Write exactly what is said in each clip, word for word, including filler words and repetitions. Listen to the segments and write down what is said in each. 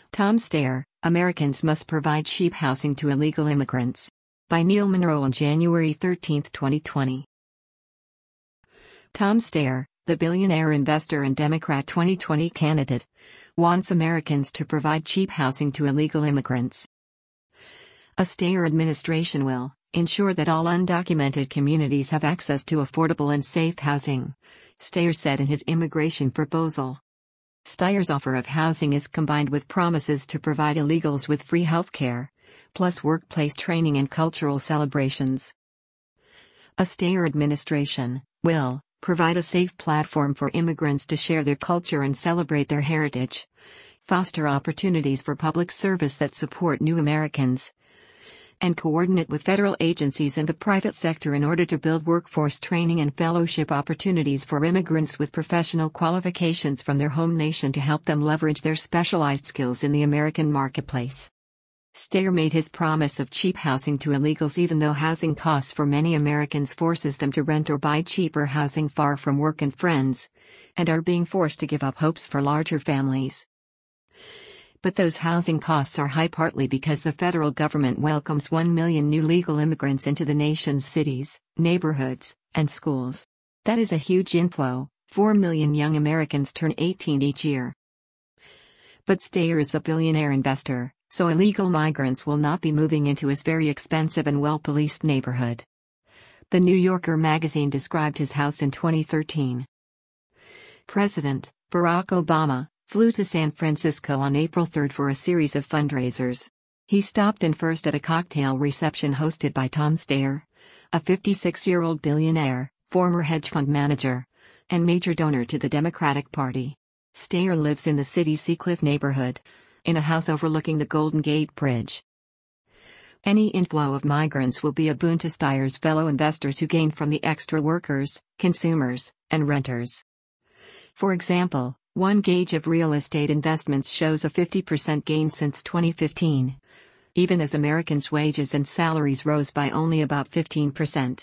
Tom Steyer, Americans Must Provide Cheap Housing to Illegal Immigrants. By Neil Monroe on January thirteenth, twenty twenty. Tom Steyer, the billionaire investor and Democrat twenty twenty candidate, wants Americans to provide cheap housing to illegal immigrants. A Steyer administration will ensure that all undocumented communities have access to affordable and safe housing, Steyer said in his immigration proposal. Steyer's offer of housing is combined with promises to provide illegals with free health care, plus workplace training and cultural celebrations. A Steyer administration will provide a safe platform for immigrants to share their culture and celebrate their heritage, foster opportunities for public service that support new Americans, and coordinate with federal agencies and the private sector in order to build workforce training and fellowship opportunities for immigrants with professional qualifications from their home nation to help them leverage their specialized skills in the American marketplace. Steyer made his promise of cheap housing to illegals even though housing costs for many Americans forces them to rent or buy cheaper housing far from work and friends, and are being forced to give up hopes for larger families. But those housing costs are high partly because the federal government welcomes one million new legal immigrants into the nation's cities, neighborhoods, and schools. That is a huge inflow. four million young Americans turn eighteen each year. But Steyer is a billionaire investor, so illegal migrants will not be moving into his very expensive and well-policed neighborhood. The New Yorker magazine described his house in twenty thirteen. President Barack Obama flew to San Francisco on April third for a series of fundraisers. He stopped in first at a cocktail reception hosted by Tom Steyer, a fifty-six-year-old billionaire, former hedge fund manager, and major donor to the Democratic Party. Steyer lives in the city's Seacliff neighborhood, in a house overlooking the Golden Gate Bridge. Any inflow of migrants will be a boon to Steyer's fellow investors who gain from the extra workers, consumers, and renters. For example, one gauge of real estate investments shows a fifty percent gain since twenty fifteen, even as Americans' wages and salaries rose by only about fifteen percent.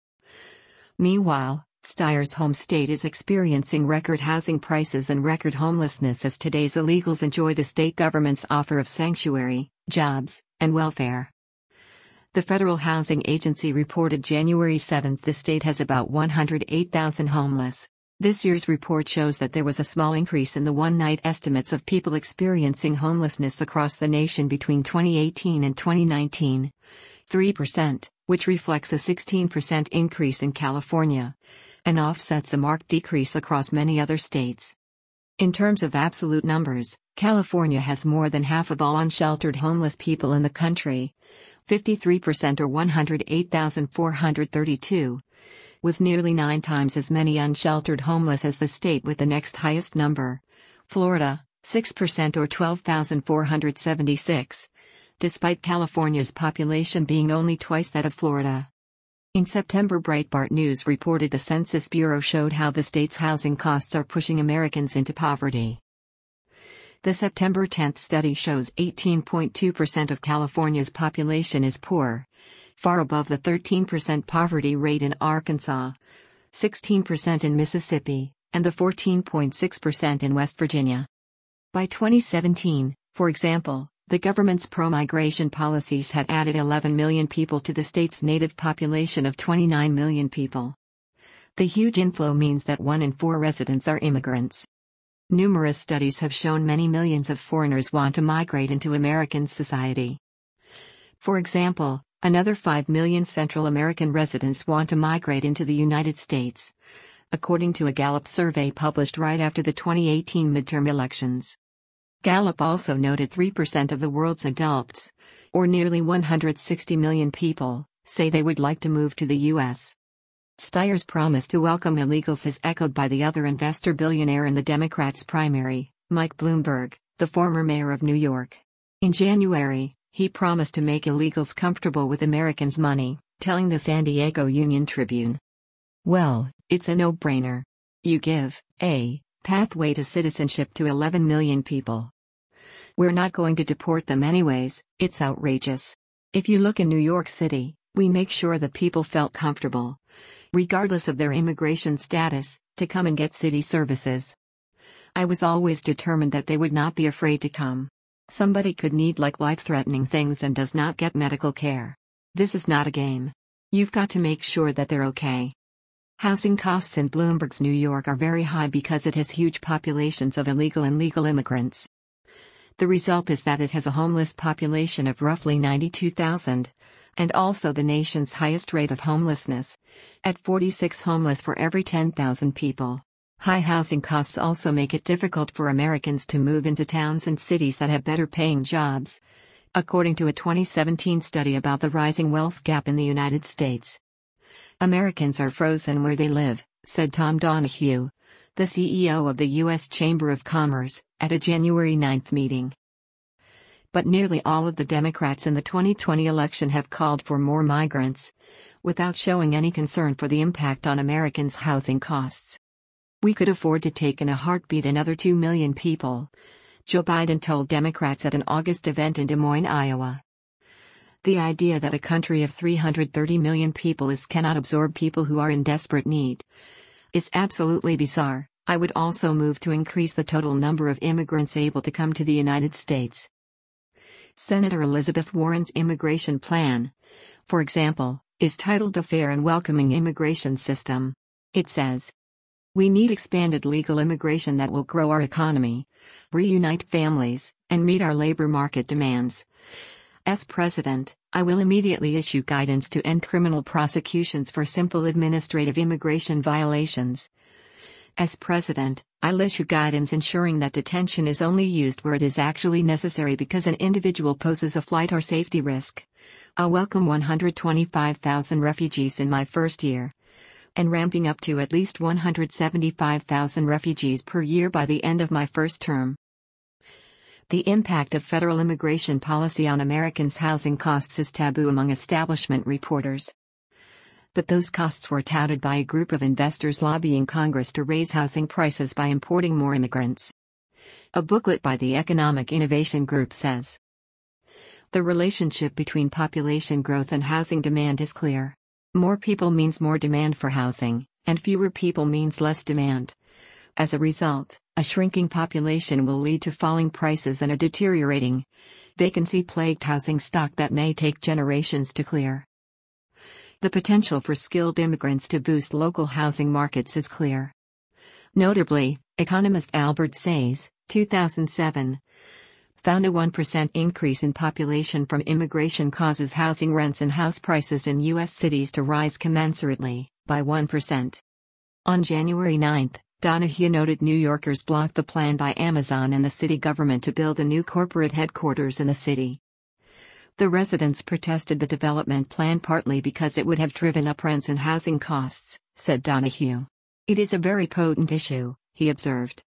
Meanwhile, Steyer's home state is experiencing record housing prices and record homelessness as today's illegals enjoy the state government's offer of sanctuary, jobs, and welfare. The Federal Housing Agency reported January seventh the state has about one hundred eight thousand homeless. This year's report shows that there was a small increase in the one-night estimates of people experiencing homelessness across the nation between twenty eighteen and twenty nineteen, three percent, which reflects a sixteen percent increase in California, and offsets a marked decrease across many other states. In terms of absolute numbers, California has more than half of all unsheltered homeless people in the country, fifty-three percent or one hundred eight thousand four hundred thirty-two. With nearly nine times as many unsheltered homeless as the state with the next highest number, Florida, six percent or twelve thousand four hundred seventy-six, despite California's population being only twice that of Florida. In September, Breitbart News reported the Census Bureau showed how the state's housing costs are pushing Americans into poverty. The September tenth study shows eighteen point two percent of California's population is poor, far above the thirteen percent poverty rate in Arkansas, sixteen percent in Mississippi, and the fourteen point six percent in West Virginia. By twenty seventeen, for example, the government's pro-migration policies had added eleven million people to the state's native population of twenty-nine million people. The huge inflow means that one in four residents are immigrants. Numerous studies have shown many millions of foreigners want to migrate into American society. For example, another five million Central American residents want to migrate into the United States, according to a Gallup survey published right after the twenty eighteen midterm elections. Gallup also noted three percent of the world's adults, or nearly one hundred sixty million people, say they would like to move to the U S. Steyer's promise to welcome illegals is echoed by the other investor billionaire in the Democrats' primary, Mike Bloomberg, the former mayor of New York. In January, he promised to make illegals comfortable with Americans' money, telling the San Diego Union Tribune. Well, it's a no-brainer. You give a pathway to citizenship to eleven million people. We're not going to deport them anyways. It's outrageous. If you look in New York City, we make sure that people felt comfortable, regardless of their immigration status, to come and get city services. I was always determined that they would not be afraid to come. Somebody could need like life-threatening things and does not get medical care. This is not a game. You've got to make sure that they're okay. Housing costs in Bloomberg's New York are very high because it has huge populations of illegal and legal immigrants. The result is that it has a homeless population of roughly ninety-two thousand, and also the nation's highest rate of homelessness, at forty-six homeless for every ten thousand people. High housing costs also make it difficult for Americans to move into towns and cities that have better paying jobs, according to a twenty seventeen study about the rising wealth gap in the United States. Americans are frozen where they live, said Tom Donahue, the C E O of the U S Chamber of Commerce, at a January ninth meeting. But nearly all of the Democrats in the twenty twenty election have called for more migrants, without showing any concern for the impact on Americans' housing costs. We could afford to take in a heartbeat another two million people, Joe Biden told Democrats at an August event in Des Moines, Iowa. The idea that a country of three hundred thirty million people is cannot absorb people who are in desperate need is absolutely bizarre. I would also move to increase the total number of immigrants able to come to the United States. Senator Elizabeth Warren's immigration plan, for example, is titled A Fair and Welcoming Immigration System. It says, "We need expanded legal immigration that will grow our economy, reunite families, and meet our labor market demands. As president, I will immediately issue guidance to end criminal prosecutions for simple administrative immigration violations. As president, I'll issue guidance ensuring that detention is only used where it is actually necessary because an individual poses a flight or safety risk. I'll welcome one hundred twenty-five thousand refugees in my first year, and ramping up to at least one hundred seventy-five thousand refugees per year by the end of my first term." The impact of federal immigration policy on Americans' housing costs is taboo among establishment reporters. But those costs were touted by a group of investors lobbying Congress to raise housing prices by importing more immigrants. A booklet by the Economic Innovation Group says, "The relationship between population growth and housing demand is clear. More people means more demand for housing, and fewer people means less demand. As a result, a shrinking population will lead to falling prices and a deteriorating, vacancy-plagued housing stock that may take generations to clear." The potential for skilled immigrants to boost local housing markets is clear. Notably, economist Albert Sayes, two thousand seven, found a one percent increase in population from immigration causes housing rents and house prices in U S cities to rise commensurately, by one percent. On January ninth, Donahue noted New Yorkers blocked the plan by Amazon and the city government to build a new corporate headquarters in the city. The residents protested the development plan partly because it would have driven up rents and housing costs, said Donahue. "It is a very potent issue," he observed.